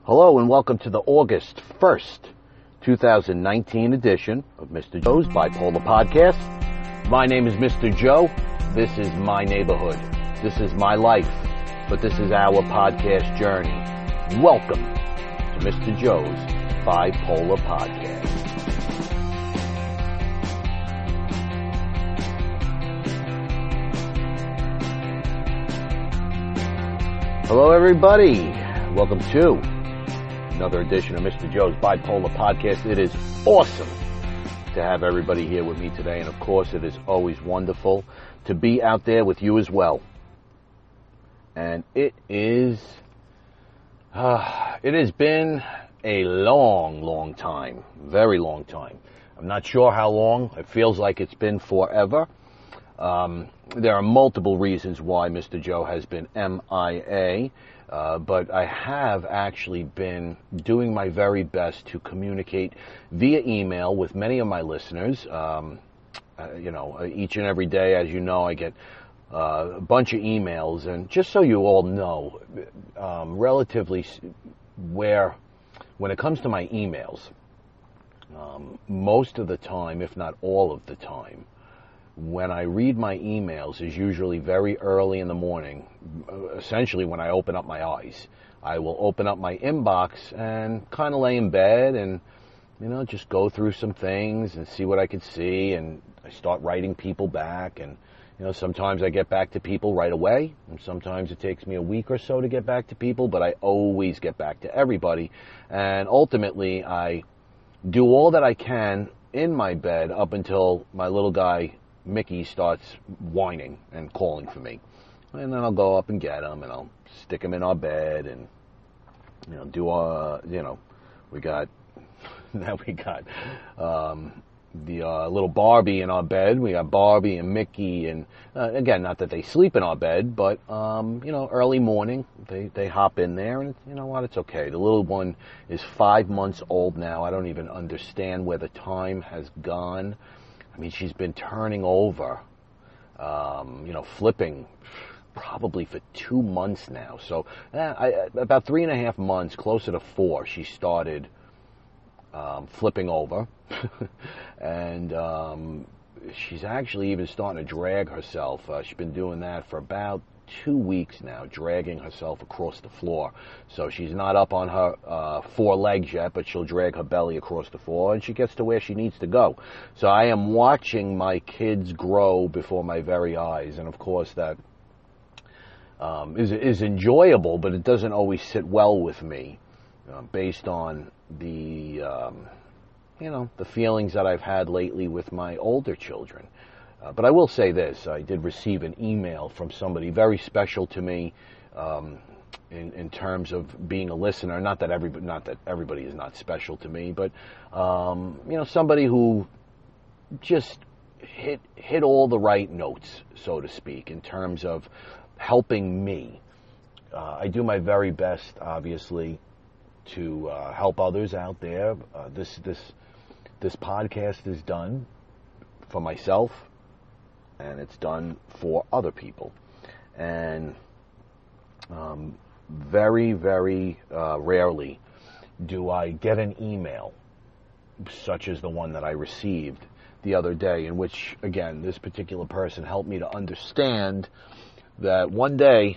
Hello and welcome to the August 1st, 2019 edition of Mr. Joe's Bipolar Podcast. My name is Mr. Joe. This is my neighborhood. This is my life. But this is our podcast journey. Welcome to Mr. Joe's Bipolar Podcast. Hello everybody. Welcome to another edition of Mr. Joe's Bipolar Podcast. It is awesome to have everybody here with me today, and of course it is always wonderful to be out there with you as well. And it has been a long time, very long time. I'm not sure how long. It feels like it's been forever. There are multiple reasons why Mr. Joe has been MIA. But I have actually been doing my very best to communicate via email with many of my listeners. Each and every day, as you know, I get a bunch of emails. And just so you all know, relatively when it comes to my emails, most of the time, if not all of the time, when I read my emails is usually very early in the morning, essentially when I open up my eyes. I will open up my inbox and kind of lay in bed and, just go through some things and see what I could see, and I start writing people back, and, sometimes I get back to people right away, and sometimes it takes me a week or so to get back to people, but I always get back to everybody, and ultimately I do all that I can in my bed up until my little guy Mickey starts whining and calling for me, and then I'll go up and get him, and I'll stick him in our bed, and we got the little Barbie in our bed. We got Barbie and Mickey, and again, not that they sleep in our bed, but early morning they hop in there, and you know what, it's okay. The little one is 5 months old now. I don't even understand where the time has gone. I mean, she's been turning over, flipping probably for 2 months now. So about 3.5 months, closer to 4, she started flipping over. And she's actually even starting to drag herself. She's been doing that for about 2 weeks now, dragging herself across the floor. So she's not up on her 4 legs yet, but she'll drag her belly across the floor, and she gets to where she needs to go. So I am watching my kids grow before my very eyes, and of course that is enjoyable, but it doesn't always sit well with me, based on the the feelings that I've had lately with my older children. But I will say this: I did receive an email from somebody very special to me, in terms of being a listener. Not that everybody is not special to me, but somebody who just hit all the right notes, so to speak, in terms of helping me. I do my very best, obviously, to help others out there. This podcast is done for myself, and it's done for other people. And very, very rarely do I get an email such as the one that I received the other day, in which, again, this particular person helped me to understand that one day,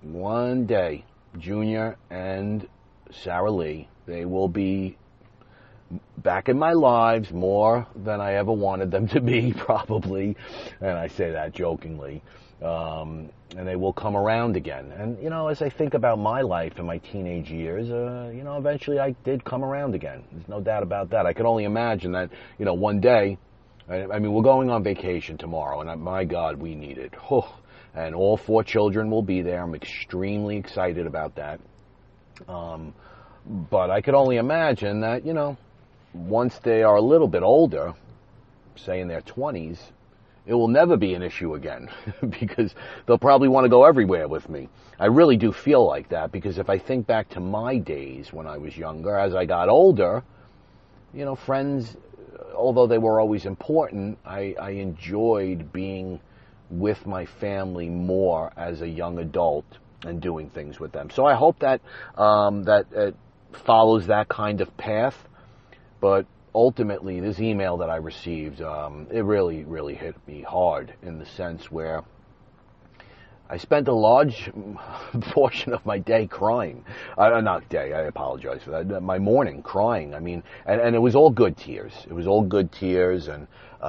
Junior and Sarah Lee, they will be back in my lives more than I ever wanted them to be, probably, and I say that jokingly, and they will come around again. And, as I think about my life in my teenage years, eventually I did come around again. There's no doubt about that. I can only imagine that, one day, I mean, we're going on vacation tomorrow, and my God, we need it. Oh, and all 4 children will be there. I'm extremely excited about that. But I could only imagine that, once they are a little bit older, say in their 20s, it will never be an issue again because they'll probably want to go everywhere with me. I really do feel like that, because if I think back to my days when I was younger, as I got older, friends, although they were always important, I enjoyed being with my family more as a young adult and doing things with them. So I hope that follows that kind of path. But ultimately, this email that I received, it really, really hit me hard in the sense where I spent a large portion of my day crying. Not day, I apologize for that. My morning crying. I mean, and it was all good tears. It was all good tears, and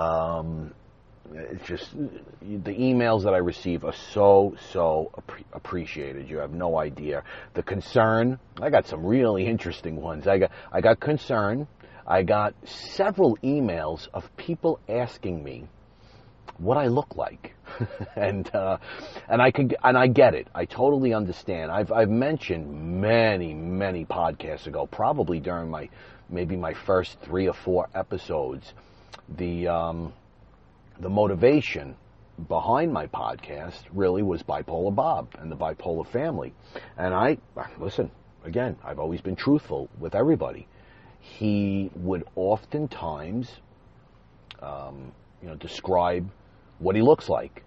it's just the emails that I receive are so appreciated. You have no idea. The concern. I got some really interesting ones. I got concern. I got several emails of people asking me what I look like, and I get it. I totally understand. I've mentioned many podcasts ago, probably during my first 3 or 4 episodes, the motivation behind my podcast really was Bipolar Bob and the Bipolar family. And listen, again, I've always been truthful with everybody. He would oftentimes, describe what he looks like.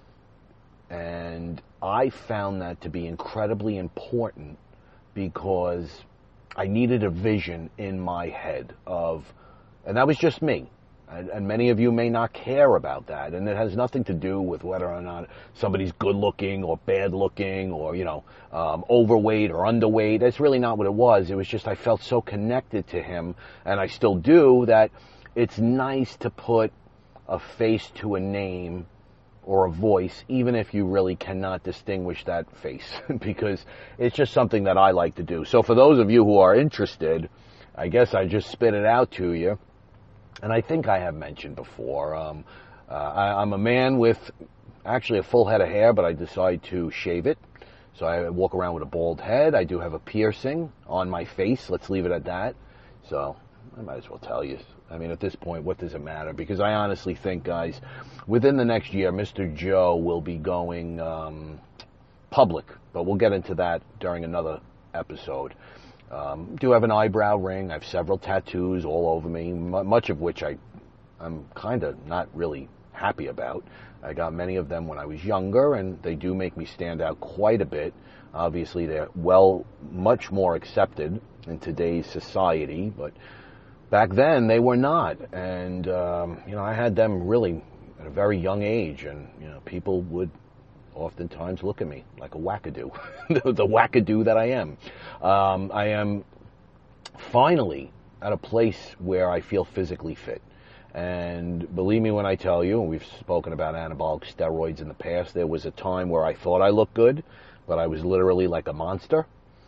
And I found that to be incredibly important because I needed a vision in my head and that was just me. And many of you may not care about that. And it has nothing to do with whether or not somebody's good looking or bad looking or, overweight or underweight. That's really not what it was. It was just I felt so connected to him, and I still do, that it's nice to put a face to a name or a voice, even if you really cannot distinguish that face, because it's just something that I like to do. So for those of you who are interested, I guess I just spit it out to you. And I think I have mentioned before, I'm a man with actually a full head of hair, but I decide to shave it. So I walk around with a bald head. I do have a piercing on my face. Let's leave it at that. So I might as well tell you. I mean, at this point, what does it matter? Because I honestly think, guys, within the next year, Mr. Joe will be going public. But we'll get into that during another episode. Do have an eyebrow ring. I have several tattoos all over me, much of which I'm kind of not really happy about. I got many of them when I was younger, and they do make me stand out quite a bit. Obviously, they're much more accepted in today's society, but back then they were not. And, I had them really at a very young age, and, people would oftentimes look at me like a wackadoo, the wackadoo that I am. I am finally at a place where I feel physically fit. And believe me when I tell you, and we've spoken about anabolic steroids in the past, there was a time where I thought I looked good, but I was literally like a monster.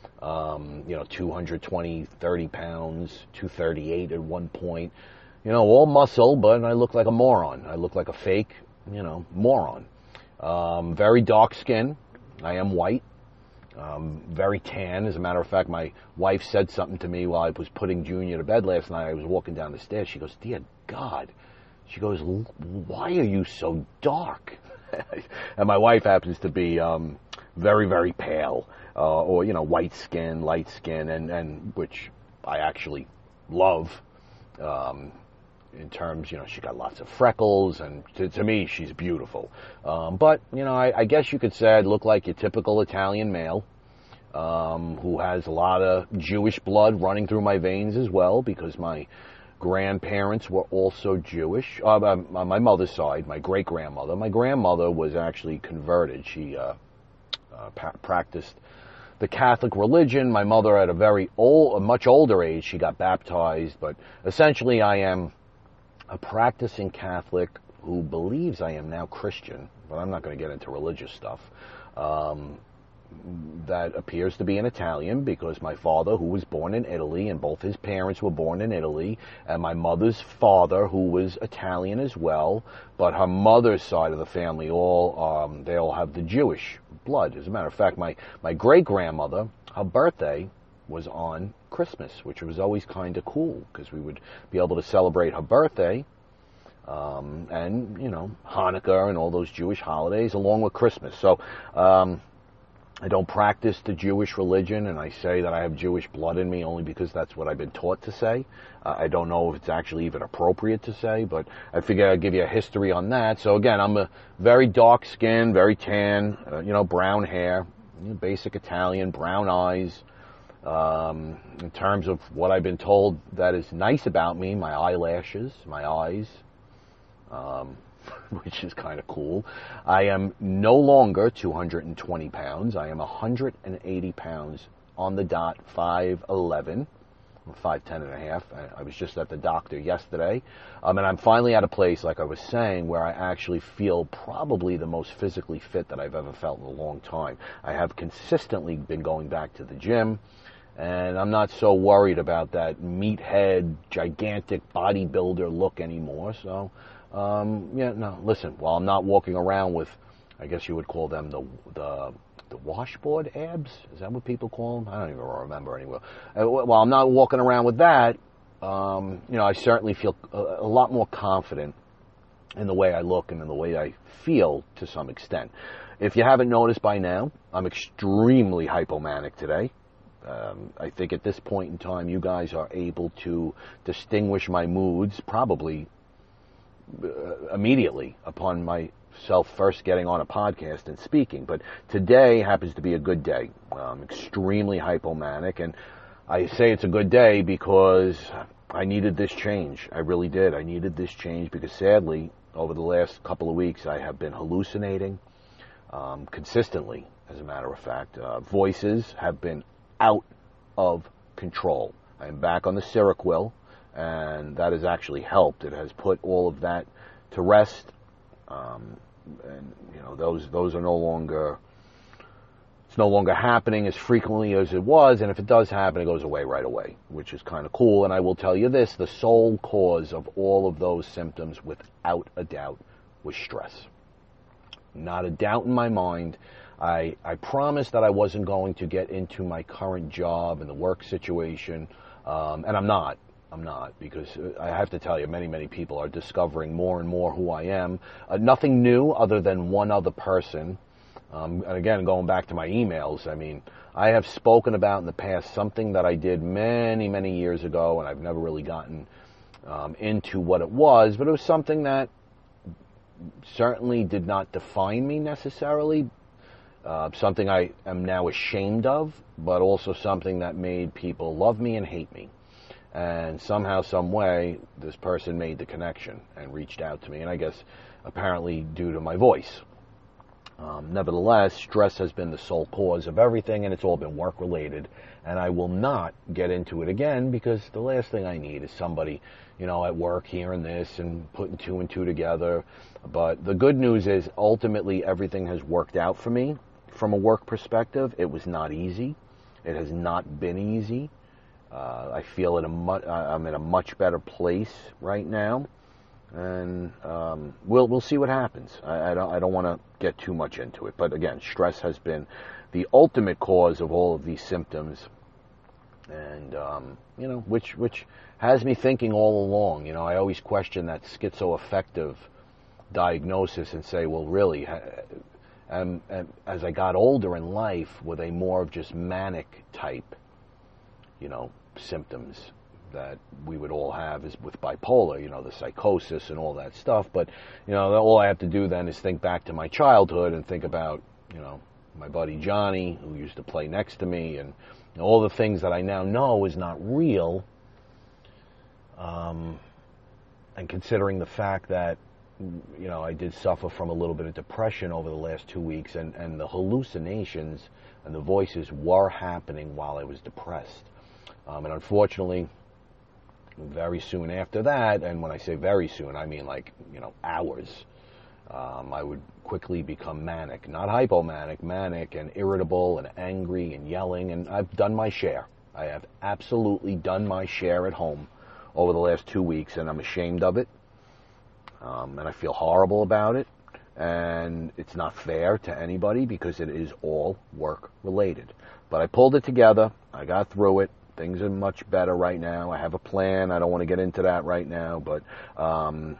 220, 30 pounds, 238 at one point. All muscle, but I looked like a moron. I looked like a fake, moron. Very dark skin. I am white. Very tan. As a matter of fact, my wife said something to me while I was putting Junior to bed last night. I was walking down the stairs. She goes, "Dear God." She goes, "Why are you so dark?" And my wife happens to be very, very pale, or white skin, light skin, and which I actually love. In terms, she got lots of freckles, and to me, she's beautiful. But, I guess you could say I'd look like your typical Italian male, who has a lot of Jewish blood running through my veins as well, because my grandparents were also Jewish. On my mother's side, my great-grandmother. My grandmother was actually converted. She practiced the Catholic religion. My mother, at a much older age, she got baptized. But essentially, I am a practicing Catholic who believes I am now Christian, but I'm not going to get into religious stuff. That appears to be an Italian, because my father, who was born in Italy, and both his parents were born in Italy, and my mother's father, who was Italian as well, but her mother's side of the family, they all have the Jewish blood. As a matter of fact, my great-grandmother, her birthday was on Christmas, which was always kind of cool, because we would be able to celebrate her birthday, and, Hanukkah and all those Jewish holidays, along with Christmas. So, I don't practice the Jewish religion, and I say that I have Jewish blood in me only because that's what I've been taught to say. I don't know if it's actually even appropriate to say, but I figure I'd give you a history on that. So again, I'm a very dark skin, very tan, brown hair, basic Italian, brown eyes, In terms of what I've been told that is nice about me, my eyelashes, my eyes, which is kind of cool. I am no longer 220 pounds. I am 180 pounds on the dot, 5'11". 5'10" and a half. I was just at the doctor yesterday, and I'm finally at a place, like I was saying, where I actually feel probably the most physically fit that I've ever felt in a long time. I have consistently been going back to the gym, and I'm not so worried about that meathead, gigantic bodybuilder look anymore. So, listen, while I'm not walking around with, I guess you would call them the washboard abs? Is that what people call them? I don't even remember anymore. While I'm not walking around with that, I certainly feel a lot more confident in the way I look and in the way I feel to some extent. If you haven't noticed by now, I'm extremely hypomanic today. I think at this point in time, you guys are able to distinguish my moods probably immediately upon myself first getting on a podcast and speaking. But today happens to be a good day. I'm extremely hypomanic, and I say it's a good day because I needed this change. I really did. I needed this change because sadly, over the last couple of weeks, I have been hallucinating consistently, as a matter of fact. Voices have been out of control. I am back on the Seroquel, and that has actually helped. It has put all of that to rest, and those are no longer. It's no longer happening as frequently as it was, and if it does happen, it goes away right away, which is kind of cool. And I will tell you this: the sole cause of all of those symptoms, without a doubt, was stress. Not a doubt in my mind. I promised that I wasn't going to get into my current job and the work situation, and I'm not, because I have to tell you, many people are discovering more and more who I am. Nothing new other than one other person. And again, going back to my emails, I mean, I have spoken about in the past something that I did many years ago, and I've never really gotten into what it was, but it was something that certainly did not define me necessarily. Something I am now ashamed of, but also something that made people love me and hate me. And somehow, some way, this person made the connection and reached out to me, and I guess apparently due to my voice. Nevertheless, stress has been the sole cause of everything, and it's all been work-related, and I will not get into it again because the last thing I need is somebody, at work hearing this and putting two and two together. But the good news is, ultimately, everything has worked out for me from a work perspective. It was not easy. It has not been easy. I feel I'm in a much better place right now, and we'll see what happens. I don't want to get too much into it, but again, stress has been the ultimate cause of all of these symptoms, and which has me thinking all along. I always question that schizoaffective diagnosis and say, well, really, as I got older in life, were they more of just manic type, symptoms that we would all have is with bipolar, the psychosis and all that stuff. But, all I have to do then is think back to my childhood and think about, my buddy Johnny, who used to play next to me, and all the things that I now know is not real. And considering the fact that, I did suffer from a little bit of depression over the last 2 weeks, and the hallucinations and the voices were happening while I was depressed. And unfortunately, very soon after that, and when I say very soon, I mean hours, I would quickly become manic. Not hypomanic, manic and irritable and angry and yelling, and I've done my share. I have absolutely done my share at home over the last 2 weeks, and I'm ashamed of it, and I feel horrible about it, and it's not fair to anybody because it is all work-related. But I pulled it together. I got through it. Things are much better right now. I have a plan. I don't want to get into that right now, but I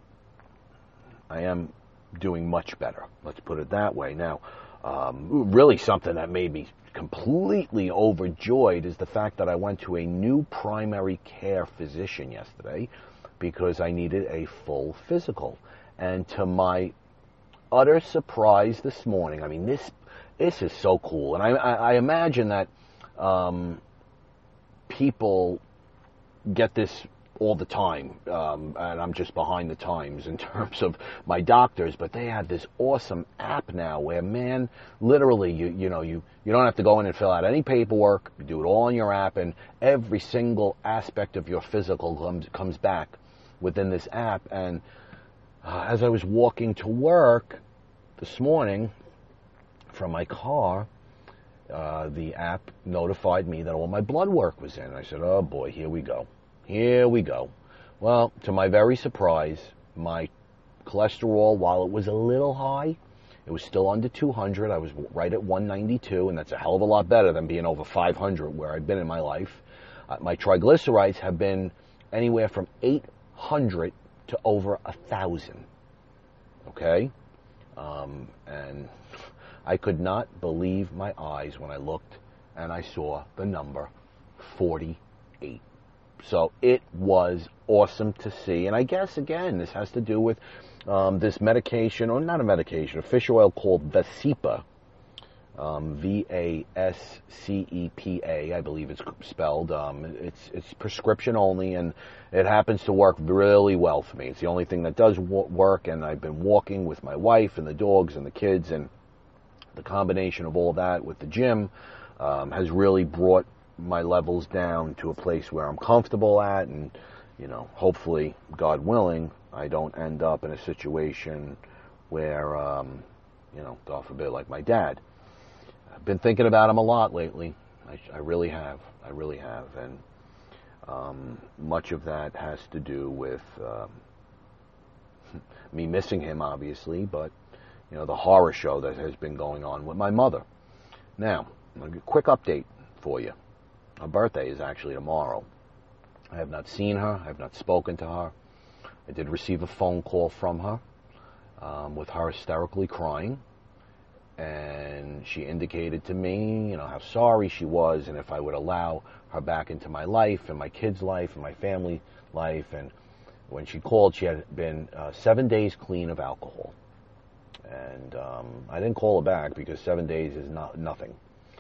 am doing much better. Let's put it that way. Now, really something that made me completely overjoyed is the fact that I went to a new primary care physician yesterday because I needed a full physical. And to my utter surprise this morning, I mean, this is so cool. And I imagine that people get this all the time, and I'm just behind the times in terms of my doctors, but they have this awesome app now where, man, literally, you don't have to go in and fill out any paperwork. You do it all on your app, and every single aspect of your physical comes back within this app. And as I was walking to work this morning from my car, the app notified me that all my blood work was in. I said, oh boy, here we go. Here we go. Well, to my very surprise, my cholesterol, while it was a little high, it was still under 200. I was right at 192, and that's a hell of a lot better than being over 500 where I've been in my life. My triglycerides have been anywhere from 800 to over 1,000. Okay? And I could not believe my eyes when I looked and I saw the number 48. So it was awesome to see. And I guess, again, this has to do with this medication, or not a medication, a fish oil called Vascepa, Vascepa, I believe it's spelled. It's prescription only, and it happens to work really well for me. It's the only thing that does work, and I've been walking with my wife and the dogs and the kids, and the combination of all that with the gym has really brought my levels down to a place where I'm comfortable at, and hopefully, God willing, I don't end up in a situation where God forbid, like my dad. I've been thinking about him a lot lately. I really have, and much of that has to do with me missing him, obviously, but the horror show that has been going on with my mother. Now, a quick update for you. Her birthday is actually tomorrow. I have not seen her. I have not spoken to her. I did receive a phone call from her with her hysterically crying. And she indicated to me, how sorry she was and if I would allow her back into my life and my kids' life and my family life. And when she called, she had been 7 days clean of alcohol. And I didn't call her back because 7 days is nothing.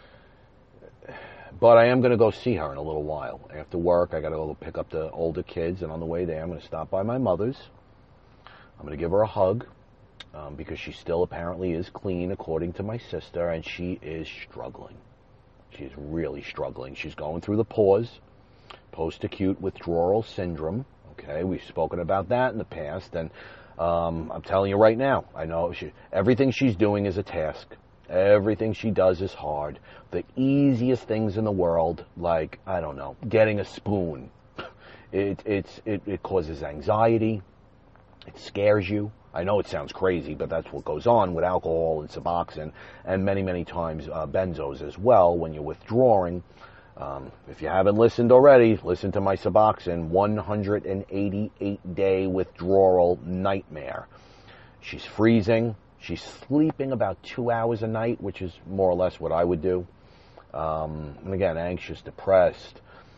But I am going to go see her in a little while. After work, I got to go pick up the older kids, and on the way there, I'm going to stop by my mother's. I'm going to give her a hug, because she still apparently is clean, according to my sister, and she is struggling. She's really struggling. She's going through the pause, post-acute withdrawal syndrome. Okay, we've spoken about that in the past, and I'm telling you right now, I know everything she's doing is a task. Everything she does is hard. The easiest things in the world, like, I don't know, getting a spoon. It causes anxiety. It scares you. I know it sounds crazy, but that's what goes on with alcohol and Suboxone, and many, many times benzos as well when you're withdrawing. If you haven't listened already, listen to my Suboxone 188-day withdrawal nightmare. She's freezing. She's sleeping about 2 hours a night, which is more or less what I would do. And again, anxious, depressed,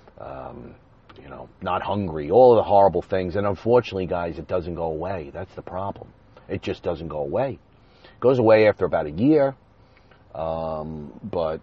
not hungry, all of the horrible things. And unfortunately, guys, it doesn't go away. That's the problem. It just doesn't go away. It goes away after about a year, but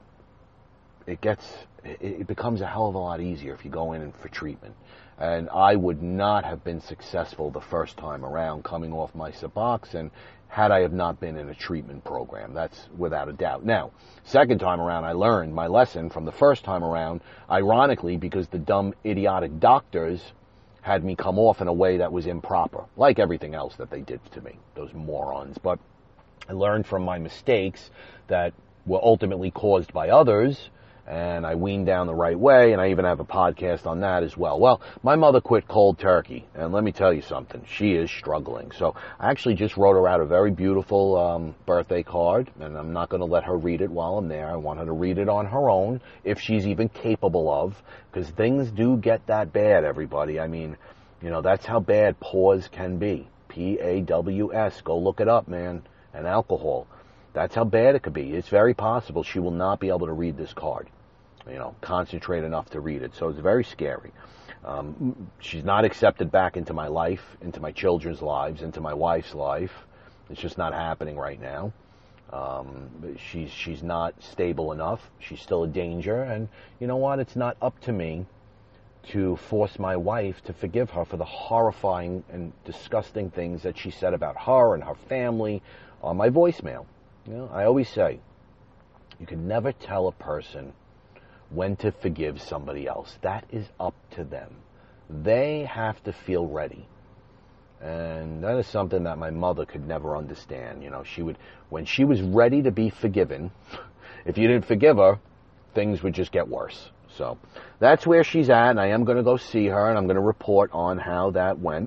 it becomes a hell of a lot easier if you go in for treatment. And I would not have been successful the first time around coming off my Suboxone had I have not been in a treatment program. That's without a doubt. Now, second time around, I learned my lesson from the first time around, ironically, because the dumb, idiotic doctors had me come off in a way that was improper, like everything else that they did to me, those morons. But I learned from my mistakes that were ultimately caused by others, and I weaned down the right way, and I even have a podcast on that as well. Well, my mother quit cold turkey, and let me tell you something, she is struggling. So I actually just wrote her out a very beautiful birthday card, and I'm not going to let her read it while I'm there. I want her to read it on her own, if she's even capable of, because things do get that bad, everybody. I mean, that's how bad pause can be. PAWS, go look it up, man, and alcohol. That's how bad it could be. It's very possible she will not be able to read this card, concentrate enough to read it. So it's very scary. She's not accepted back into my life, into my children's lives, into my wife's life. It's just not happening right now. She's not stable enough. She's still a danger. And you know what? It's not up to me to force my wife to forgive her for the horrifying and disgusting things that she said about her and her family on my voicemail. You know, I always say, you can never tell a person when to forgive somebody else. That is up to them. They have to feel ready. And that is something that my mother could never understand. You know, when she was ready to be forgiven, if you didn't forgive her, things would just get worse. So that's where she's at, and I am going to go see her, and I'm going to report on how that went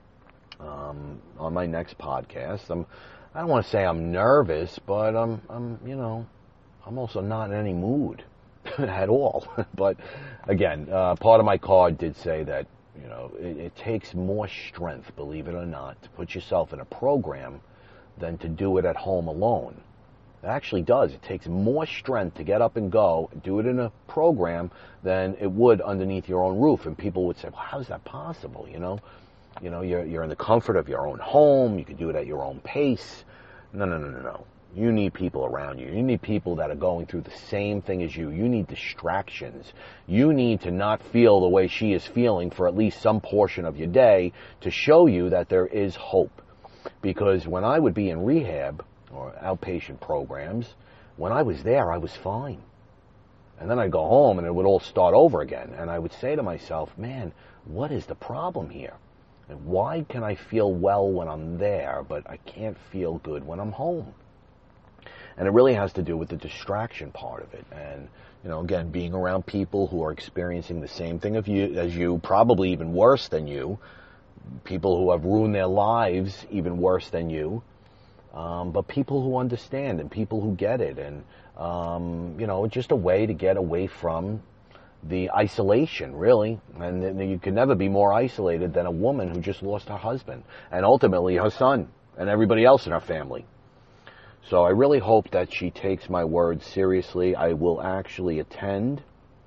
on my next podcast. I don't want to say I'm nervous, but I'm also not in any mood at all. But again, part of my card did say that, you know, it takes more strength, believe it or not, to put yourself in a program than to do it at home alone. It actually does. It takes more strength to get up and go, do it in a program, than it would underneath your own roof. And people would say, well, how is that possible? You know, you're in the comfort of your own home. You can do it at your own pace. No. You need people around you. You need people that are going through the same thing as you. You need distractions. You need to not feel the way she is feeling for at least some portion of your day to show you that there is hope. Because when I would be in rehab or outpatient programs, when I was there, I was fine. And then I'd go home and it would all start over again. And I would say to myself, man, what is the problem here? And why can I feel well when I'm there, but I can't feel good when I'm home? And it really has to do with the distraction part of it. And, you know, again, being around people who are experiencing the same thing as you, probably even worse than you, people who have ruined their lives even worse than you, but people who understand and people who get it. And, you know, just a way to get away from the isolation, really. And you can never be more isolated than a woman who just lost her husband and ultimately her son and everybody else in her family. So I really hope that she takes my words seriously. I will actually attend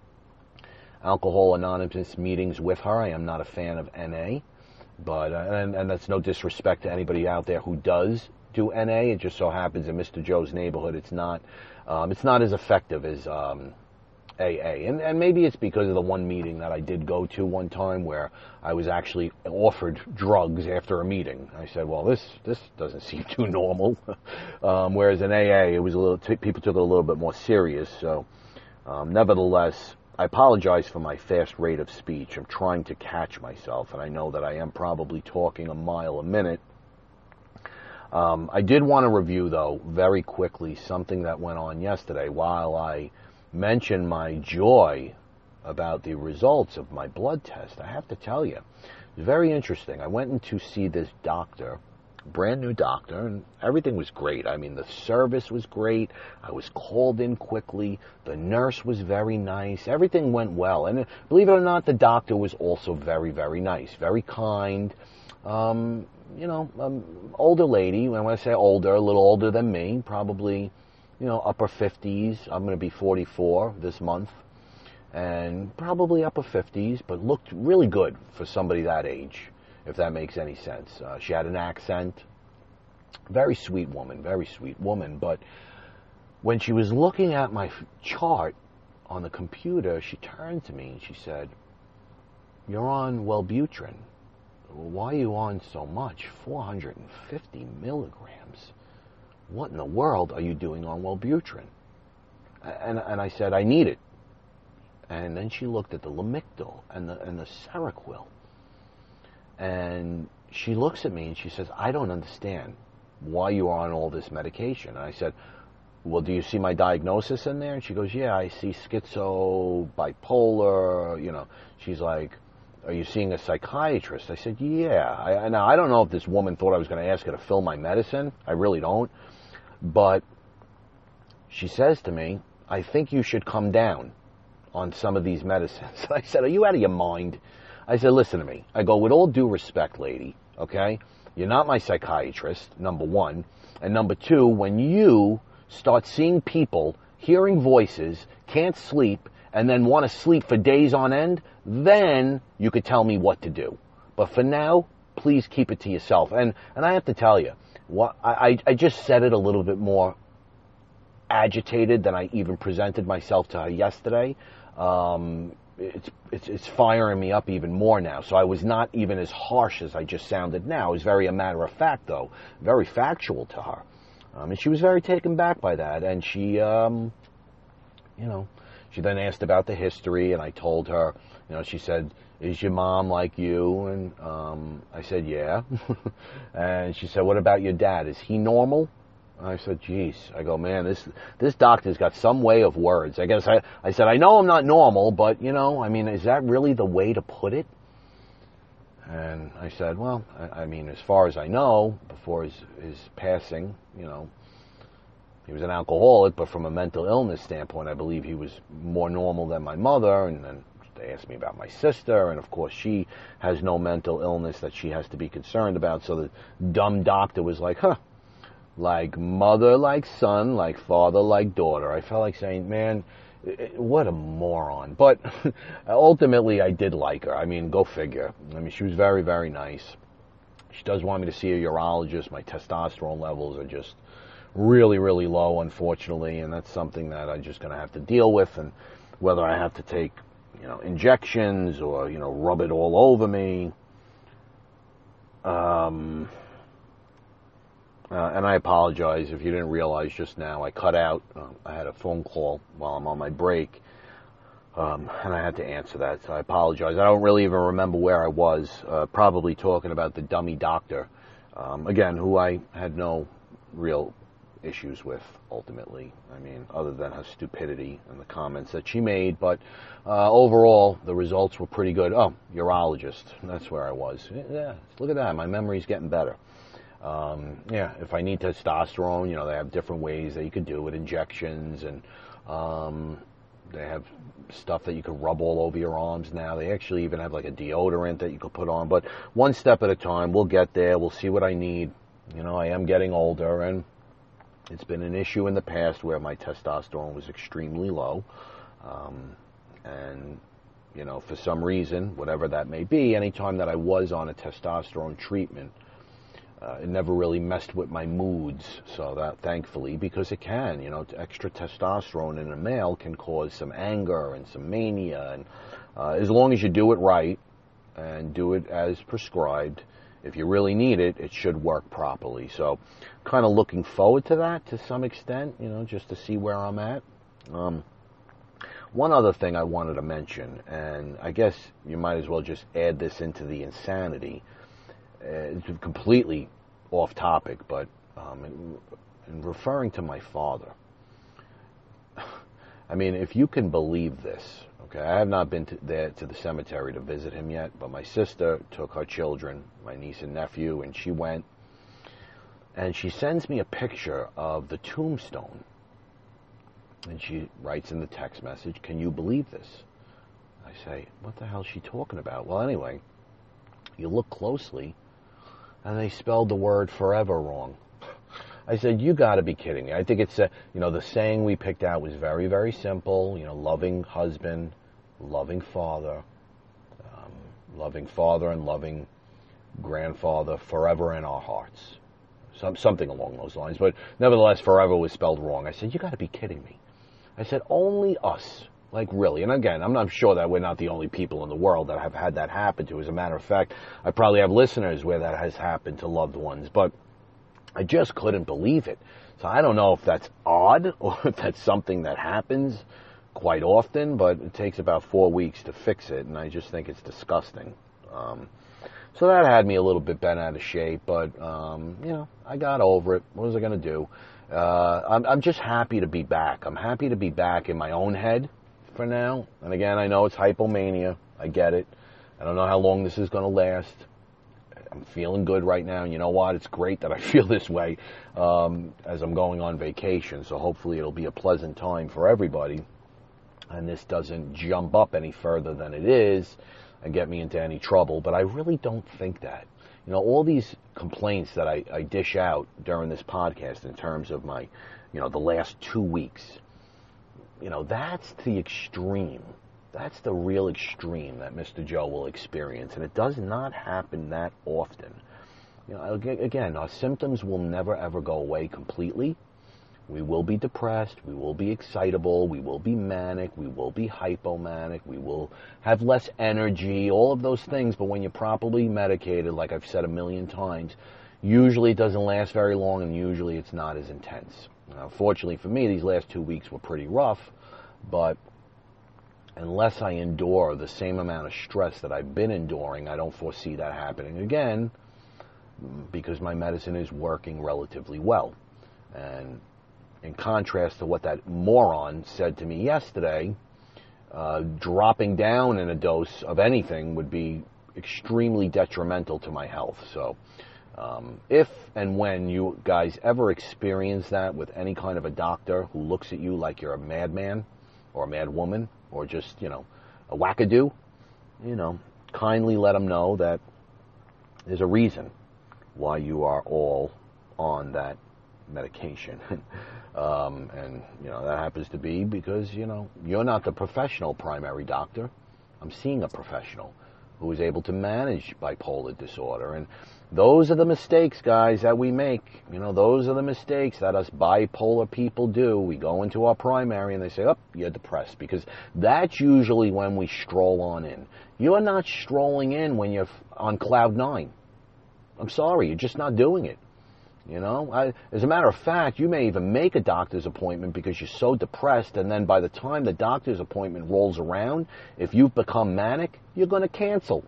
Alcohol Anonymous meetings with her. I am not a fan of NA, but and that's no disrespect to anybody out there who does do NA. It just so happens in Mr. Joe's neighborhood, it's not as effective as AA. And maybe it's because of the one meeting that I did go to one time where I was actually offered drugs after a meeting. I said, well, this doesn't seem too normal. Whereas in AA, it was people took it a little bit more serious. So nevertheless, I apologize for my fast rate of speech. I'm trying to catch myself, and I know that I am probably talking a mile a minute. I did want to review, though, very quickly, something that went on yesterday. While I mentioned my joy about the results of my blood test, I have to tell you, it was very interesting. I went in to see this doctor, brand new doctor, and everything was great. I mean, the service was great. I was called in quickly. The nurse was very nice. Everything went well. And believe it or not, the doctor was also very, very nice, very kind. Older lady. When I say older, a little older than me, probably, upper 50s. I'm going to be 44 this month. And probably upper 50s, but looked really good for somebody that age, if that makes any sense. She had an accent. Very sweet woman. But when she was looking at my chart on the computer, she turned to me and she said, "You're on Wellbutrin. Why are you on so much? 450 milligrams. What in the world are you doing on Wellbutrin?" And I said, "I need it." And then she looked at the Lamictal and the Seroquel. And she looks at me and she says, "I don't understand why you are on all this medication." And I said, "Well, do you see my diagnosis in there?" And she goes, "Yeah, I see schizo, bipolar, She's like, "Are you seeing a psychiatrist?" I said, "Yeah." Now, I don't know if this woman thought I was going to ask her to fill my medicine. I really don't. But she says to me, "I think you should come down on some of these medicines." I said, "Are you out of your mind?" I said, "Listen to me." I go, "With all due respect, lady, okay? You're not my psychiatrist, number one. And number two, when you start seeing people, hearing voices, can't sleep, and then want to sleep for days on end, then you could tell me what to do. But for now, please keep it to yourself." And I have to tell you, I just said it a little bit more agitated than I even presented myself to her yesterday. it's firing me up even more now. So I was not even as harsh as I just sounded now. It was very a matter of fact, though, very factual to her, and she was very taken back by that. And she, she then asked about the history, and I told her. She said, "Is your mom like you?" And I said, "Yeah." And she said, "What about your dad? Is he normal?" I said, "Geez." I go, "Man, this doctor's got some way of words." I guess I said, "I know I'm not normal, but, is that really the way to put it?" And I said, "Well, as far as I know, before his passing, he was an alcoholic, but from a mental illness standpoint, I believe he was more normal than my mother." And then they asked me about my sister, and of course she has no mental illness that she has to be concerned about. So the dumb doctor was like, like mother, like son, like father, like daughter. I felt like saying, man, what a moron. But ultimately, I did like her. Go figure. She was very, very nice. She does want me to see a urologist. My testosterone levels are just really, really low, unfortunately, and that's something that I'm just going to have to deal with. And whether I have to take, injections or, rub it all over me. And I apologize if you didn't realize just now. I cut out. I had a phone call while I'm on my break, and I had to answer that. So I apologize. I don't really even remember where I was. Probably talking about the dummy doctor, again, who I had no real issues with ultimately. Other than her stupidity and the comments that she made. But overall, the results were pretty good. Oh, urologist. That's where I was. Yeah, look at that. My memory's getting better. If I need testosterone, they have different ways that you could do it, injections, and they have stuff that you could rub all over your arms now. They actually even have like a deodorant that you could put on, but one step at a time. We'll get there. We'll see what I need. I am getting older, and it's been an issue in the past where my testosterone was extremely low, and for some reason, whatever that may be, anytime that I was on a testosterone treatment, it never really messed with my moods, so that thankfully, because it can, extra testosterone in a male can cause some anger and some mania, and as long as you do it right and do it as prescribed, if you really need it, it should work properly. So kind of looking forward to that to some extent, just to see where I'm at. One other thing I wanted to mention, and I guess you might as well just add this into the insanity. It's completely off topic, but in referring to my father, if you can believe this, okay, I have not been there to the cemetery to visit him yet, but my sister took her children, my niece and nephew, and she went, and she sends me a picture of the tombstone, and she writes in the text message, "Can you believe this?" I say, "What the hell is she talking about?" Well, anyway, you look closely, and they spelled the word forever wrong. I said, "You got to be kidding me." I think it's, the saying we picked out was very, very simple. Loving husband, loving father and loving grandfather forever in our hearts. Something along those lines. But nevertheless, forever was spelled wrong. I said, "You got to be kidding me." I said, "Only us." Like, really. And again, I'm not sure that we're not the only people in the world that have had that happen to. As a matter of fact, I probably have listeners where that has happened to loved ones. But I just couldn't believe it. So I don't know if that's odd or if that's something that happens quite often, but it takes about 4 weeks to fix it, and I just think it's disgusting. So that had me a little bit bent out of shape, but, I got over it. What was I going to do? I'm just happy to be back. I'm happy to be back in my own head for now. And again, I know it's hypomania. I get it. I don't know how long this is going to last. I'm feeling good right now. And you know what? It's great that I feel this way as I'm going on vacation. So hopefully it'll be a pleasant time for everybody. And this doesn't jump up any further than it is and get me into any trouble. But I really don't think that. All these complaints that I dish out during this podcast in terms of my, the last 2 weeks, that's the extreme. That's the real extreme that Mr. Joe will experience. And it does not happen that often. Again, our symptoms will never, ever go away completely. We will be depressed, we will be excitable, we will be manic, we will be hypomanic, we will have less energy, all of those things. But when you're properly medicated, like I've said a million times, usually it doesn't last very long, and usually it's not as intense. Now, fortunately for me, these last 2 weeks were pretty rough, but unless I endure the same amount of stress that I've been enduring, I don't foresee that happening again, because my medicine is working relatively well. And in contrast to what that moron said to me yesterday, dropping down in a dose of anything would be extremely detrimental to my health. So if and when you guys ever experience that with any kind of a doctor who looks at you like you're a madman or a mad woman or just, a wackadoo, kindly let them know that there's a reason why you are all on that medication. And that happens to be because, you're not the professional primary doctor. I'm seeing a professional who is able to manage bipolar disorder. And those are the mistakes, guys, that we make. Those are the mistakes that us bipolar people do. We go into our primary and they say, oh, you're depressed, because that's usually when we stroll on in. You're not strolling in when you're on cloud nine. I'm sorry, you're just not doing it. As a matter of fact, you may even make a doctor's appointment because you're so depressed, and then by the time the doctor's appointment rolls around, if you've become manic, you're going to cancel.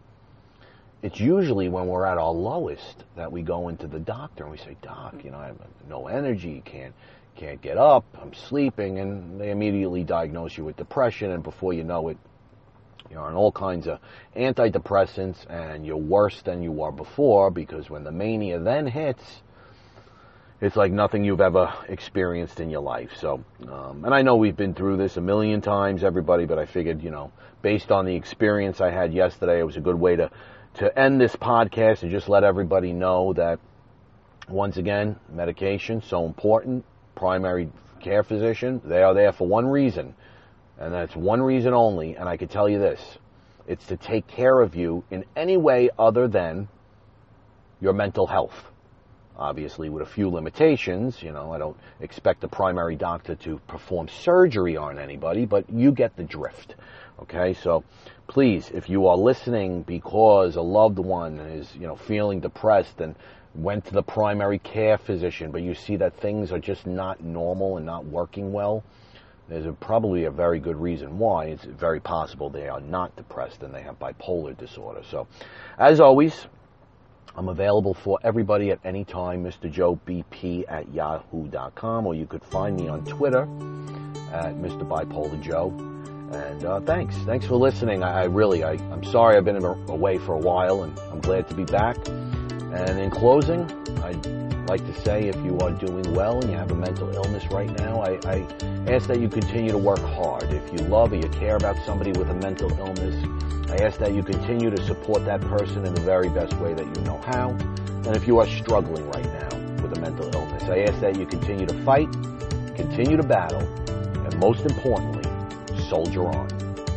It's usually when we're at our lowest that we go into the doctor and we say, Doc, I have no energy, can't get up, I'm sleeping, and they immediately diagnose you with depression, and before you know it, you're on all kinds of antidepressants, and you're worse than you were before, because when the mania then hits, it's like nothing you've ever experienced in your life. So, and I know we've been through this a million times, everybody, but I figured, based on the experience I had yesterday, it was a good way to end this podcast and just let everybody know that, once again, medication, so important. Primary care physician, they are there for one reason, and that's one reason only, and I can tell you this: it's to take care of you in any way other than your mental health. Obviously, with a few limitations. I don't expect a primary doctor to perform surgery on anybody, but you get the drift. Okay, so please, if you are listening because a loved one is, feeling depressed and went to the primary care physician, but you see that things are just not normal and not working well, there's probably a very good reason why. It's very possible they are not depressed and they have bipolar disorder. So, as always, I'm available for everybody at any time, Mr. Joe BP at yahoo.com, or you could find me on Twitter at Mr. Bipolar Joe. And thanks for listening. I'm sorry I've been away for a while, and I'm glad to be back. And in closing, I'd like to say, if you are doing well and you have a mental illness right now, I ask that you continue to work hard. If you love or you care about somebody with a mental illness, I ask that you continue to support that person in the very best way that you know how. And if you are struggling right now with a mental illness, I ask that you continue to fight, continue to battle, and most importantly, soldier on.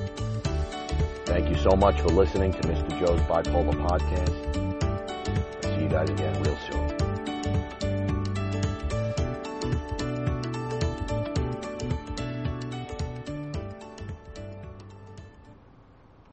Thank you so much for listening to Mr. Joe's Bipolar Podcast. I'll see you guys again real soon.